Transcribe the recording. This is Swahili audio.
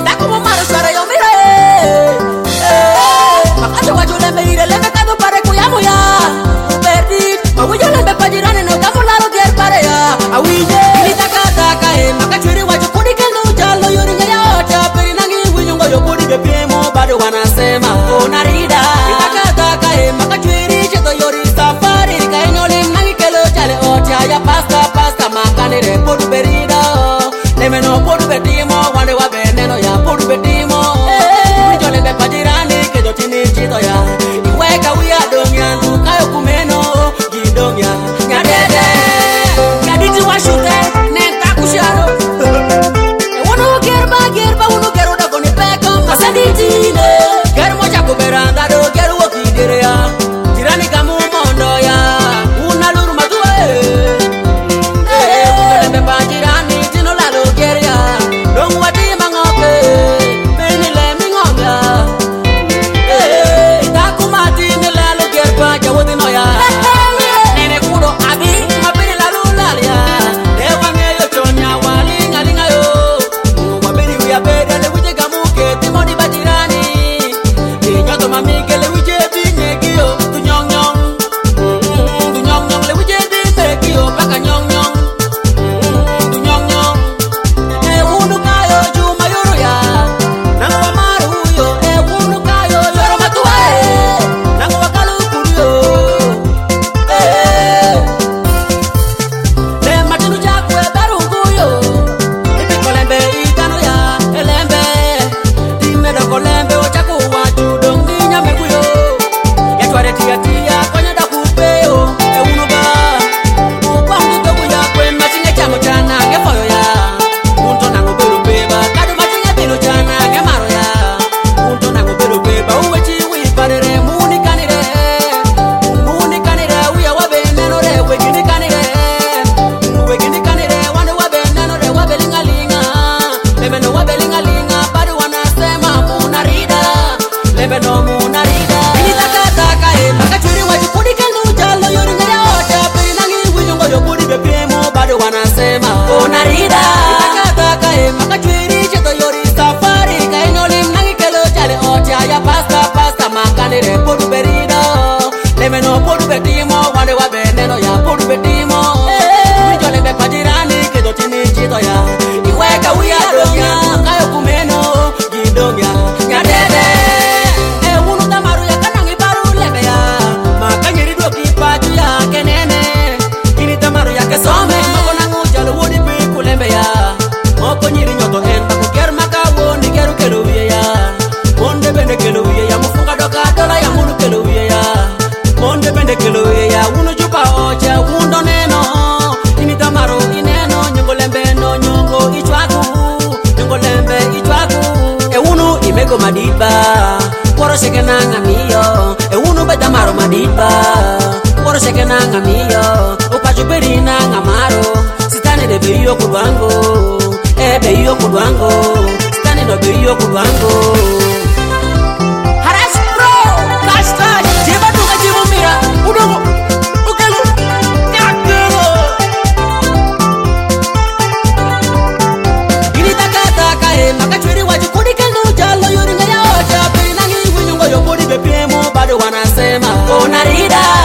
Está como malo suara yo mira Makato wa jule me ire leve kado pare kuyamo ya Uberdi Mawi yo lembe pa jirani no kamo laro dier pare ya Awije Ini taka makachwiri wa jukudi kendo jalo yori nga ya ocha Peri nangi winyungo yo kudi ke piemo Bado wanasema unarida Ini taka makachwiri cheto yori safari Kainyolim nangi kelo jale ocha Ya pasta makanire podu berida Nemeno podu betimo wande wa beneno ya podu betimo Wijo lembe pa jirani kedo chini chito ya Iweka wia domya Nukayo kumeno Gidomya Nyadede Nyaditi wa shute Nenta kusharo Uno gerba Uno geru da koni peko Masaditi ne Geru moja kuberanda do Geru wakidere ya Jirani kamu mondo ya Una luru matue Wijo lembe pa jirani Tino lalo geri ya Dongu wati mangope Beni lemi ngomya Takumati ni lalo gerba Jawoti no ya Nene kudo abi Mapini lalu lalia Dewa ngeyo chonya Walinga linga yo Wabini wia beda Le wije gamuke Timoni bajirani Nyoto mamike Le wije binye kiyo Tu nyong nyong Tu nyong nyong Le wije binye kiyo Paka nyong nyong Tu nyong nyong Unu kayo Juma yuru ya Nangu wa maru yo Unu kayo Yoro matua Nangu wa kalu kurio Le matinu chakwe beru kuyo Ipi kolembe itano ya Elembe Dime do kolembe Ochaku waju Dongi nyame kuyo Yatware tia Konya da kupeo Unu ba Upangu toku ya kwe Matinge chamo chana Ngefoyo ya Unto nangu beru beba Kadu matinge tino chana Ngemaro ya Unto nangu beru beba Uwechi wiparere Muni kanire Uya wabeneno re Wegini kanire Wegini kanire Wande wabeneno re Wabelingalinga Lebeno wabelingalinga Bado wanasema munarida Lebeno munarida Ini taka Makachwiri wajukudi kendo jalo Yori nga ya ocha Peri nangi winyungo yokudi bepiemo Bado wanasema unarida Ini taka Makachwiri cheto yori safari Kainyolim nangi kelo jale ocha Ya pasta makanire Podu berida Lemeno podu betimo Wande wabeneno ya podu betimo Wijo lembe pa jirani Kedo chini chito ya Iweka wia domya Kayo kumeno Gidomya Nyadede Unu tamaru ya kanangi baru lembe ya Makanyiri doki paju ya kenene Ini tamaru ya kesome Mako nangu jalo wuni piku lembe ya Moko nyiri nyoto enda Kuker maka wundi geru kelu wiye ya Monde bende kelu wiye ya Mufunga doka dola ya munu kelu wiye ya Monde bende kelu wiye ya Unu jupa ocha wundo neno Ini tamaru ineno Nyongo lembe no nyongo ichwaku Nyongo lembe ichwaku Unu imego madiba Woro seke nanga miyo Unu beta maro madiba Woro seke nanga miyo Upachuperi nanga maro Sitane de beyo kudwango beyo kudwango Sitane no beyo kudwango Harash bro Cash Jeba tuka jibu mira Udogo Ukelu Nyakelo Ini taka Makachwiri wajukudi kendo jalo Yori nga ya ocha Peri nangi winyungo yokudi bepiemo Bado wanasema unarida